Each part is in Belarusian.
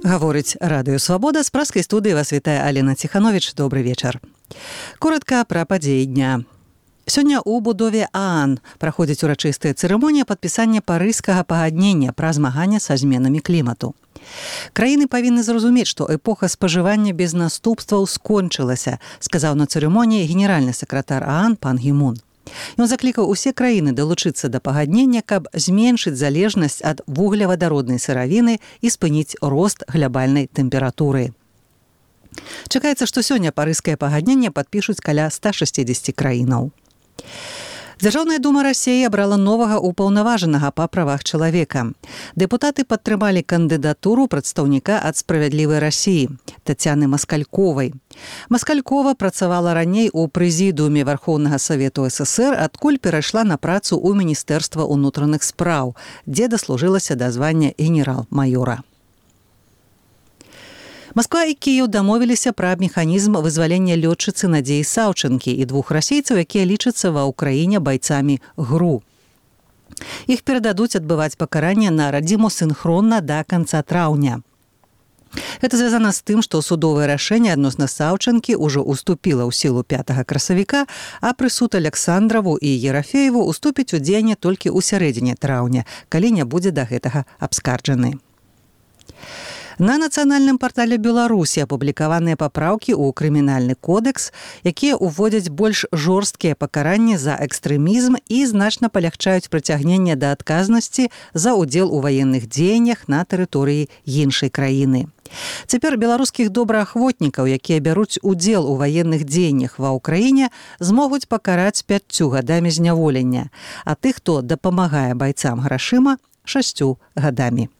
Гаворыць Радыё Свабода, з праскай студыі вас вітае Алена Ціхановіч. Добры вечар. Коратка пра падзеі дня. Сёння ў будове ААН праходзіць урачыстая цырымонія падпісання парыжскага пагаднення пра змаганне са зменамі клімату. Краіны павінны зразумець, што эпоха спажывання без наступстваў скончылася, сказаў на цырымоніі генеральны сакратар ААН пан Гі Мун. Ён заклікаў усе краіны далучыцца да пагаднення, каб зменшыць залежнасць ад вуглевадароднай сыравіны і спыніць рост глябальнай тэмпературы. Чакаецца, што сёння парыжскае пагадненне падпішуць каля 160 краінаў. Дзяржаўная дума Расіі абрала новага ўпаўнаважанага па правах чалавека. Дэпутаты падтрымалі кандыдатуру прадстаўніка ад «Справядлівай Расіі» Тацяны Маскальковай. Маскалькова працавала раней у прэзідыуме Вархоўнага Савету СССР, адкуль перайшла на працу ў Міністэрства ўнутраных спраў, дзе даслужылася да звання генерал-маёра. Масква і Кіеў дамовіліся пра механізм вызвалення лётчыцы Надзеі Саўчэнкі і двух расейцаў, якія лічацца ва ўкраіне байцамі ГРУ. Іх перададуць адбываць пакаранне на радзіму сінхронна да канца траўня. Гэта звязана з тым, што судовае рашэнне адносна Саўчэнкі ўжо уступіла ў сілу 5 красавіка, а прысуд Александраву і Ерафееву уступіць у дзеянне толькі ў сярэдзіне траўня, калі не будзе да гэтага абскарджаны. На нацыянальным партале Беларусі апублікаваныя папраўкі ў крымінальны кодэкс, якія ўводзяць больш жорсткія пакаранні за экстрэмізм і значна палягчаюць прыцягненне да адказнасці за ўдзел у ваенных дзеяннях на тэрыторыі іншай краіны. Цяпер беларускіх добраахвотнікаў, якія бяруць удзел у ваенных дзеяннях ва ўкраіне, змогуць пакараць 5 гадамі зняволення, а тых, хто дапамагае байцам грашыма, 6 гадамі.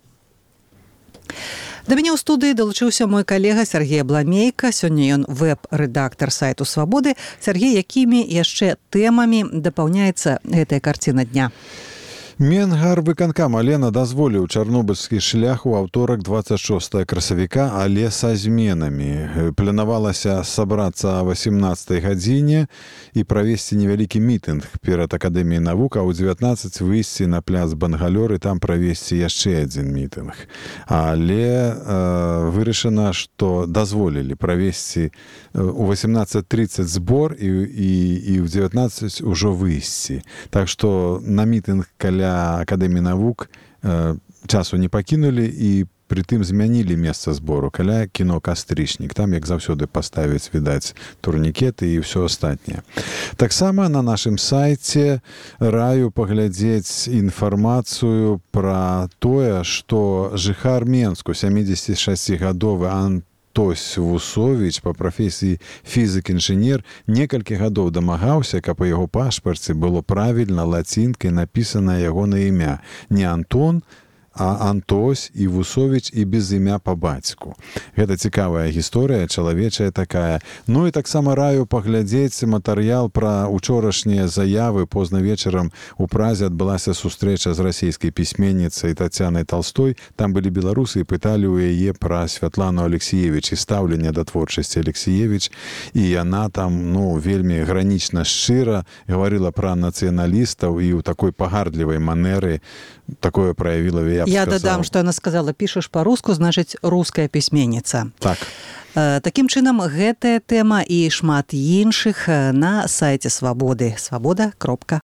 Да мяне ў студыі далучыўся мой калега Сергей Абламейка. Сёння ён вэб-рэдактар сайту Свабоды. Сергей, якімі яшчэ тэмамі дапаўняецца гэтая карціна дня? Менгарвыканкам Алена дазволіў чарнобыльскі шлях у аўторак 26 красавіка, але са зменамі. Планавалася сабрацца о 18 гадзіне і правесці невялікі мітынг перад Акадэміяй навук, а ў 19 выйсці на пляц Бангалёр і там правесці яшчэ адзін мітынг. Але вырашана, што дазволілі правесці у 18:30 збор і ў 19 ужо выйсці. Так што на мітынг каля Акадэміі навук часу не пакінулі і прытым змянілі месца збору каля кіно «Кастрычнік». Там, як заўсёды, паставяць, відаць, турнікеты і ўсё астатняе. Таксама на нашым сайце раю паглядзець інфармацыю пра тое, што жыхар Менску, 76-гадовы Антось Вусовіч, па прафесіі фізік-інжынер, некалькі гадоў дамагаўся, каб у яго пашпарце было правільна лацінкай напісана ягонае імя. Не Антон, а Антось і Вусовіч і без імя па бацьку. Гэта цікавая гісторыя, чалавечая такая. Ну і таксама раю паглядзець матэрыял пра учорашнія заявы. Позна вечарам у Празе адбылася сустрэча з расійскай пісьменніцай Тацянай Талстой. Там былі беларусы і пыталі ў яе пра Святлану Алексіевіч і стаўленне да творчасці Алексіевіч. І яна там, вельмі гранічна шчыра гаварыла пра нацыяналістаў і ў такой пагардлівай манеры такое праявіла, я дадам, што яна сказала, пішаш па-руску, значыць, руская пісьменніца. Так. Такім чынам, гэтая тэма і шмат іншых на сайце Свабоды. Свабода.орг.